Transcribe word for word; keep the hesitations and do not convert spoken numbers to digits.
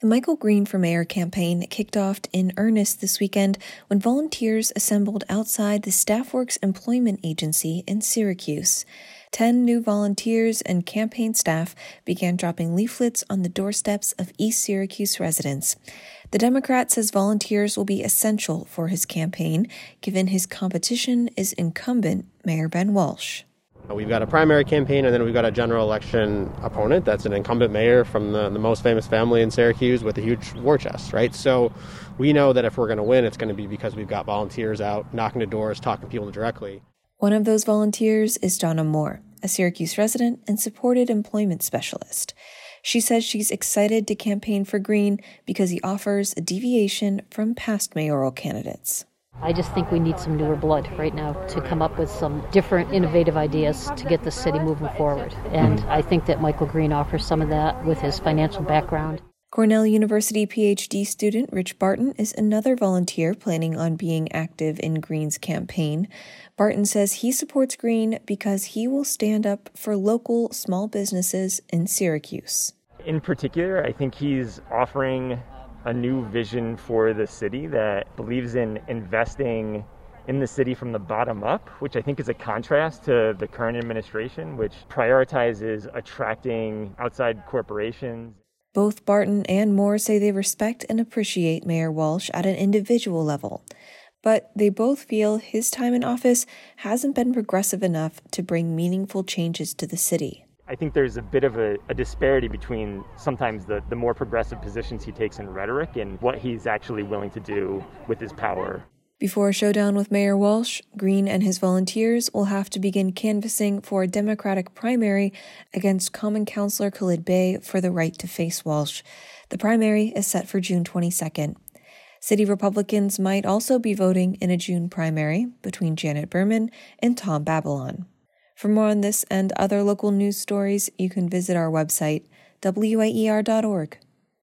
The Michael Green for Mayor campaign kicked off in earnest this weekend when volunteers assembled outside the StaffWorks employment agency in Syracuse. Ten new volunteers and campaign staff began dropping leaflets on the doorsteps of East Syracuse residents. The Democrat says volunteers will be essential for his campaign, given his competition is incumbent Mayor Ben Walsh. We've got a primary campaign, and then we've got a general election opponent that's an incumbent mayor from the, the most famous family in Syracuse with a huge war chest, right? So we know that if we're going to win, it's going to be because we've got volunteers out knocking the doors, talking to people directly. One of those volunteers is Donna Moore, a Syracuse resident and supported employment specialist. She says she's excited to campaign for Green because he offers a deviation from past mayoral candidates. I just think we need some newer blood right now to come up with some different, innovative ideas to get the city moving forward. And I think that Michael Green offers some of that with his financial background. Cornell University P H D student Rich Barton is another volunteer planning on being active in Green's campaign. Barton says he supports Green because he will stand up for local small businesses in Syracuse. In particular, I think he's offering a new vision for the city that believes in investing in the city from the bottom up, which I think is a contrast to the current administration, which prioritizes attracting outside corporations. Both Barton and Moore say they respect and appreciate Mayor Walsh at an individual level, but they both feel his time in office hasn't been progressive enough to bring meaningful changes to the city. I think there's a bit of a, a disparity between sometimes the, the more progressive positions he takes in rhetoric and what he's actually willing to do with his power. Before a showdown with Mayor Walsh, Green and his volunteers will have to begin canvassing for a Democratic primary against Common Councilor Khalid Bey for the right to face Walsh. The primary is set for June twenty-second. City Republicans might also be voting in a June primary between Janet Berman and Tom Babylon. For more on this and other local news stories, you can visit our website, W A E R dot org.